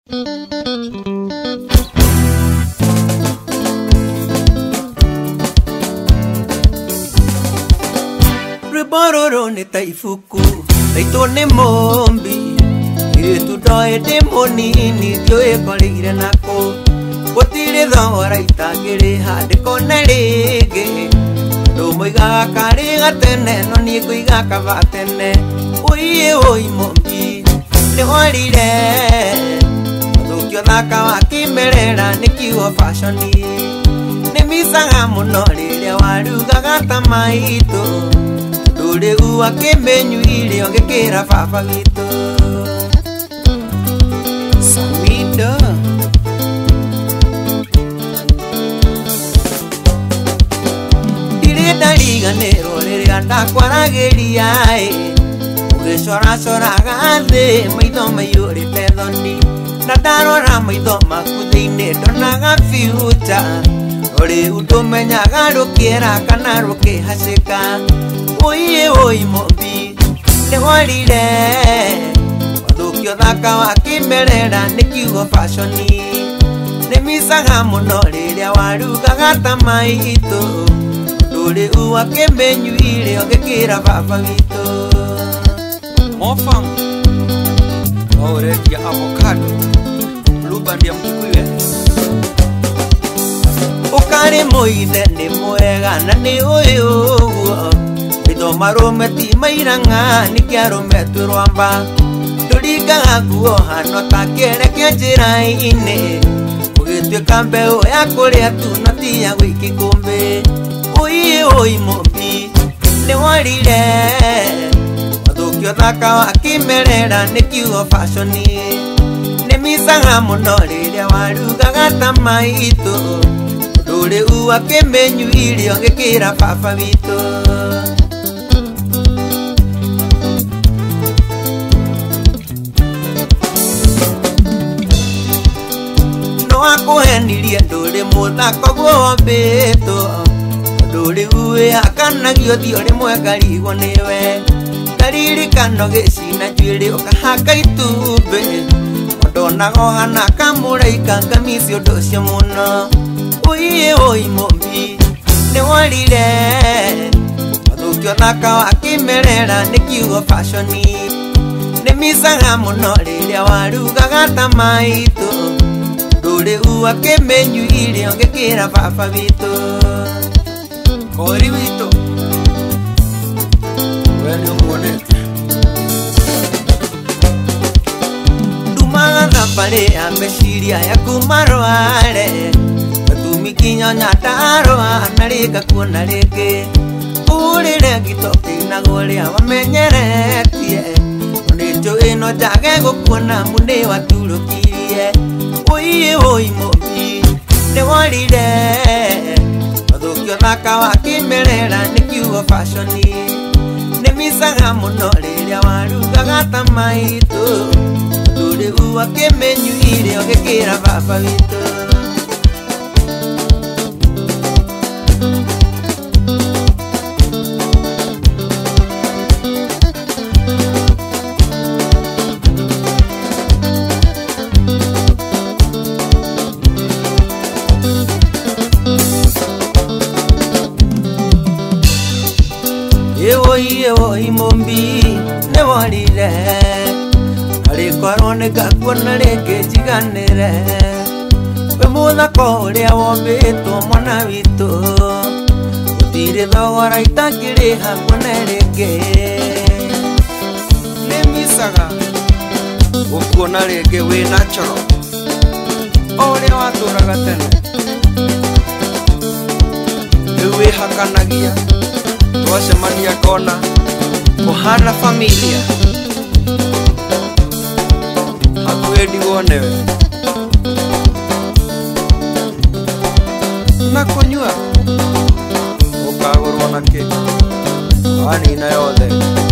Riboro ni taifuku Leito ni mombi Itu doe de monini Dioe koligire nako Gotire thora itagire hande kona rege Ndomo igaka riga tene No niego igaka vatene Oie oi mombi Nihorire Madukio thaka wakimerera Nikiwa fashoni Nimisaga muno rire warugaga tamaito Dure uwa kemenyu ile ongekera fafa gitu Samido Dire dariga nero rere anda kwarageria Ugeshora shora gande maitho mayuri pedoni Nadarora maitho makuthine donaga future Ore udomenya garukiera kana ruke hasika Oye oi mombi Nehorire Madukio thaka wakimerera Nikiugo fashoni Nimisaga muno riria warugaga tamaito Dure uwa kemenyu ile ongekira baba wito Mofam Oredia avocado Blueband ya mkikuiwe Ukari moithe ni mwega na ni uyu Ito marume ti mairanga ni kiarume turwamba Turigaga guo hano takere kia njira ine Ugituika mbeu ya kuria tu no ti ya wiki kumbi Ui ui mombi ni warire Madukio thaka wakimerera ni kiugo fashoni Nimisaga muno riria warugaga tamaito Dure uwa kemenyu ili ongekira fafa wito No akuhenirie ndure muthako guo mbito Dure uwe akanagio thio rimwe ngarigwo niwe Ndaririkano gicina njuiri ukahaka itumbi Ndonago hana kamuraika ngamisi undu ucio muno Oye oi mombi Nehorire Madukio thaka wakimerera Nikiugo fashoni Nimisaga muno riria warugaga tamaito Dure uwa kemenyu ile ongekira baba wito Kori wito Wene muonete Dumaga thapare ya meciria ya kumarware Mikinyo nyatarwa narika kuona reke Urire gitoki na goria wamenyeretie Onito ino jage gukuna mune waturukirie Oye oi mombi Nehorire Madukio thaka wakimerera Nikiugo fashoni Nimisaga muno riria warugaga tamaito Dure uwa kemenyu ile ongekira baba wito Oi mombi Nehorire Arikorwo nĩngakuona rĩngĩ njiganĩre We mũthako ũrĩa wombĩtwo mwana witũ Gũtirĩ thogora itangĩrĩha kuona rĩngĩ Nĩmisaga Gũkuona rĩngĩ wĩ natural Ũrĩa watũraga tene Rĩu wĩhakanagia Twacemania kona Ũhana familia Hakuhĩ ndigwonewe Na kũnyua Ũkagũrwo na kĩ Wanina yothe